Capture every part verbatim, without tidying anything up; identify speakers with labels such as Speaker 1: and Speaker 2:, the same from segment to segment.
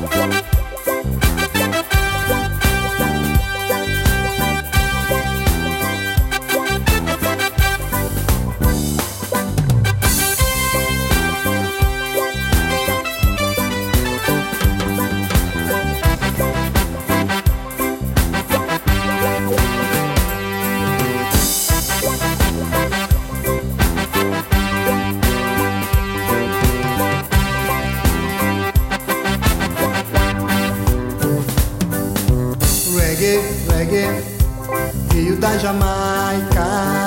Speaker 1: Reggae, reggae, veio da Jamaica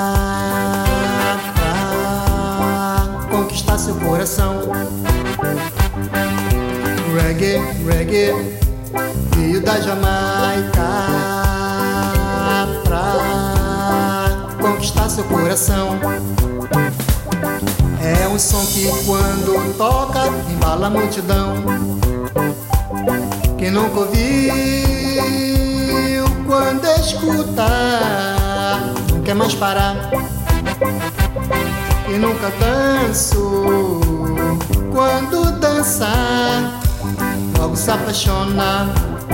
Speaker 1: pra conquistar seu coração. Reggae, reggae, veio da Jamaica pra conquistar seu coração. É um som que quando toca embala a multidão. Quem nunca ouviu quando escutar não quer mais parar. Quem nunca dançou quando dançar logo se apaixona.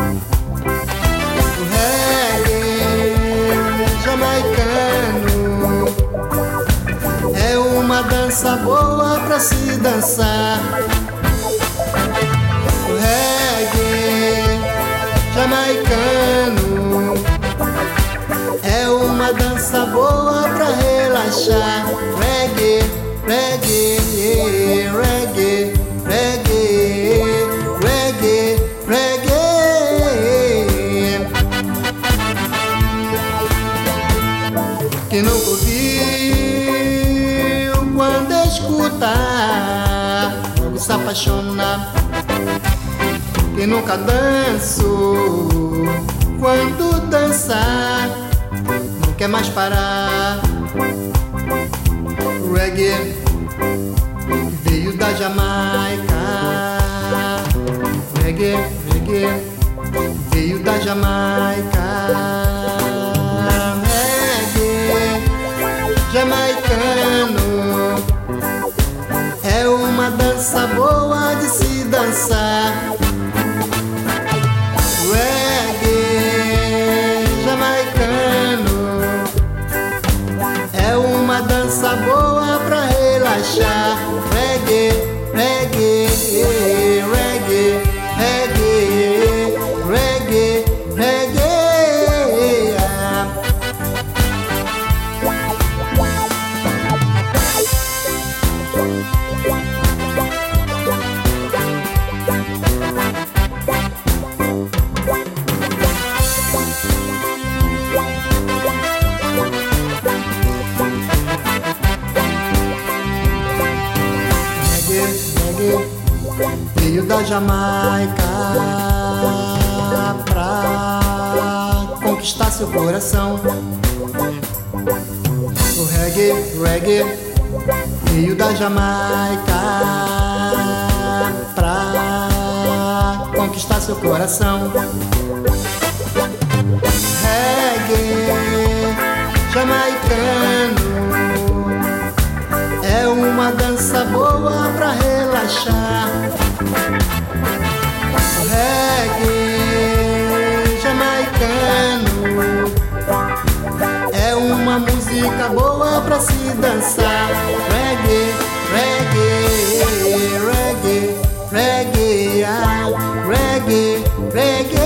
Speaker 1: O reggae jamaicano é uma dança boa pra se dançar. O reggae jamaicano é uma dança boa pra relaxar. Reggae, reggae, reggae, reggae, reggae, reggae. Quem nunca ouviu quando escutar logo se apaixona. Quem nunca dançou quando dançar não quer mais parar. Reggae veio da Jamaica. Reggae, reggae veio da Jamaica. Reggae jamaicano é uma dança boa de se dançar. Dança boa pra relaxar. Reggae, reggae, reggae, reggae, reggae, reggae. Veio da Jamaica pra conquistar seu coração. O reggae, reggae veio da Jamaica pra conquistar seu coração. Reggae jamaicano é uma dança boa pra relaxar. Reggae jamaicano é uma música boa pra se dançar. Reggae, reggae, reggae, reggae, ah, reggae, reggae.